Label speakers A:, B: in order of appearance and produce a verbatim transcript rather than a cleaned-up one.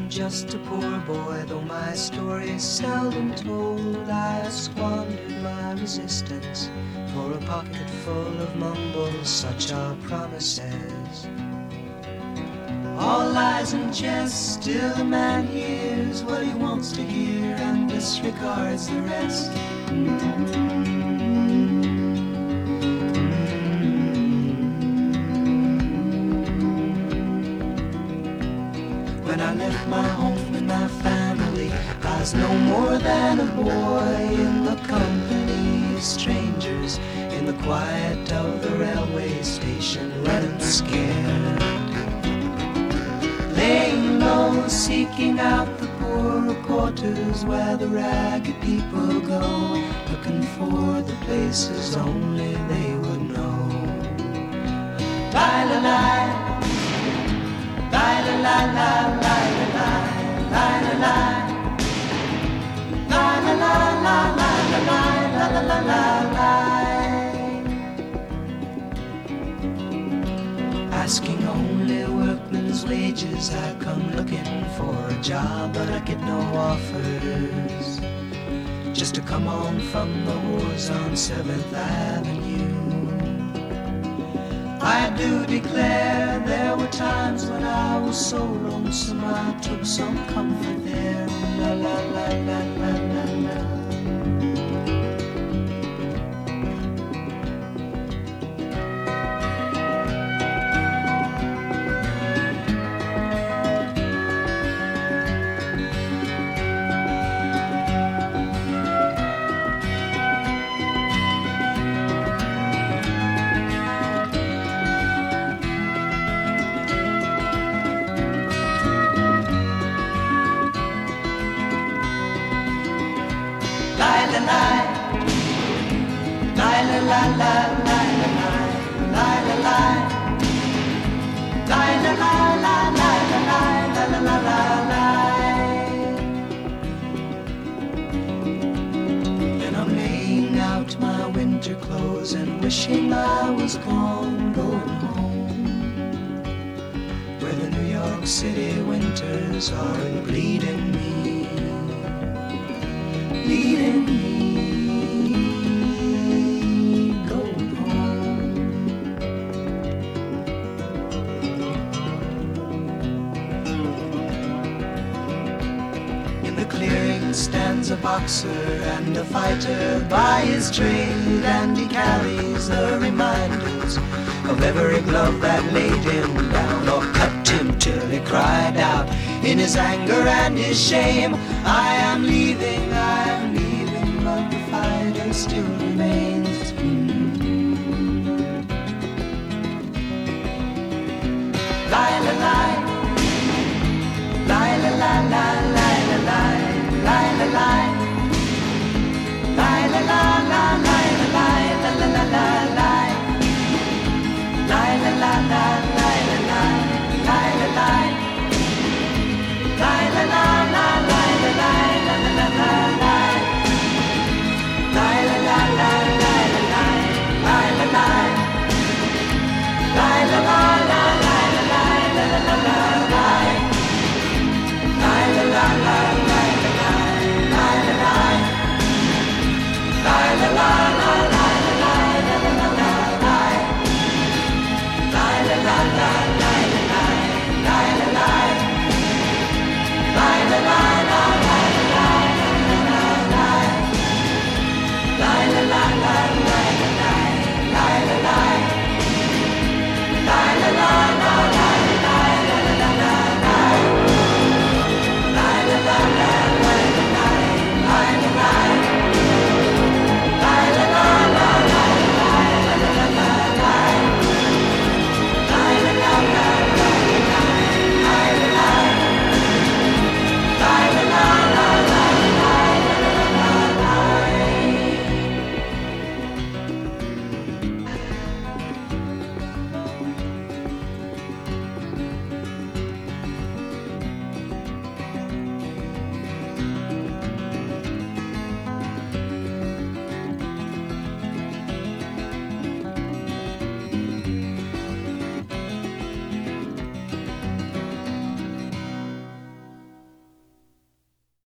A: just a poor boy, though my story is seldom told. I squandered my resistance for a pocket full of mumbles, such are promises. All lies and jest, still a man hears what he wants to hear and disregards the rest. When I left my home and my family, I was no more than a boy in the company of strangers, in the quiet of the railway station, running scared, laying low, seeking out the poorer quarters where the ragged people go, looking for the places only they would know. Bye-la-la, bye-la-la-la, asking only workmen's wages, I come looking for a job, but I get no offers. Just to come on from the wars on seventh Avenue. I do declare there were times when I was so lonesome I took some comfort there. La la la la la la la. And wishing I was gone, going home, where the New York City winters are bleeding me, bleeding me, going home. In the clearing stands a boxer and a fighter by his trade, and he carries the reminders of every glove that laid him down or cut him till he cried out in his anger and his shame, I am leaving, I am leaving, but the fighter still remains.